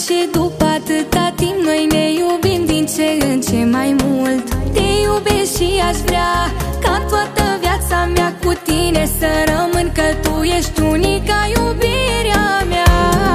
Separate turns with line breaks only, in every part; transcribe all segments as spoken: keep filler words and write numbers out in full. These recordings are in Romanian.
Și după atâta timp noi ne iubim din ce în ce mai mult. Te iubesc și aș vrea ca toată viața mea cu tine să rămân, că tu ești unica iubirea mea.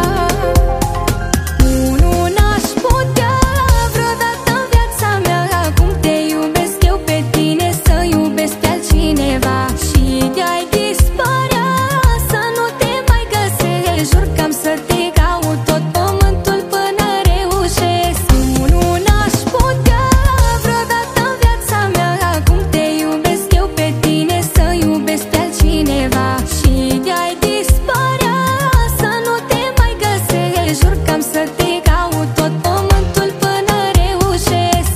Nu, n-aș putea vreodată în viața mea, cum te iubesc eu pe tine, să iubesc pe altcineva. Și de-ai dispărea, să nu te mai găsesc, jur că am să te caut tot pământul până reușesc. Nu, n-aș putea vreodată în viața mea, cum te iubesc eu pe tine, să iubesc pe altcineva. Și de-ai dispărea, să nu te mai găsesc, jur că am să te caut tot pământul până reușesc.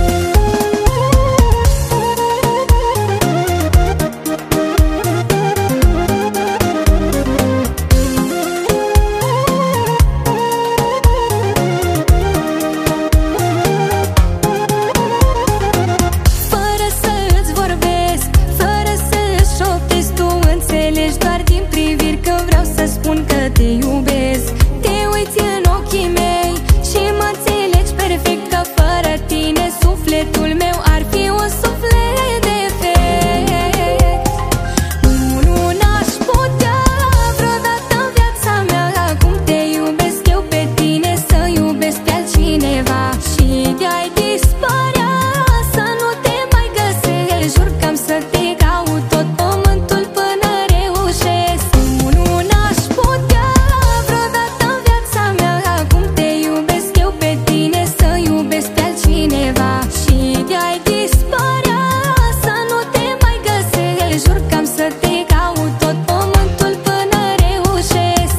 Fără să-ți vorbesc, fără să-ți șoptesc, tu înțelegi doar din priviri că vreau să spun că te iubesc. Te uiți în ochii mei și mă înțelegi perfect, că fără tine sufletul meu ar fi un suflet defect. Nu, n-aș putea vreodată în viața mea, cum te iubesc eu pe tine, să iubesc pe altcineva. Și de-ai dispărea, să nu te mai găsesc, jur că am să te caut tot pământul până reușesc. Nu, n-aș putea vreodată în viața mea, cum te iubesc eu pe tine, să iubesc pe altcineva. Și de-ai dispărea, să nu te mai găsesc, jur că am să te caut tot pământul până reușesc.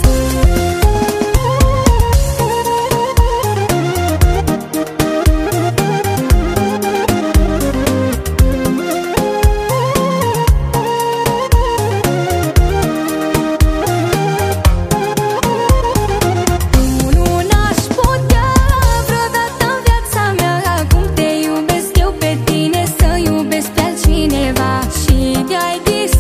Nu, n-aș putea vreodată în viața mea, cum te iubesc eu pe tine, să iubesc pe altcineva. Și de-ai dispărea,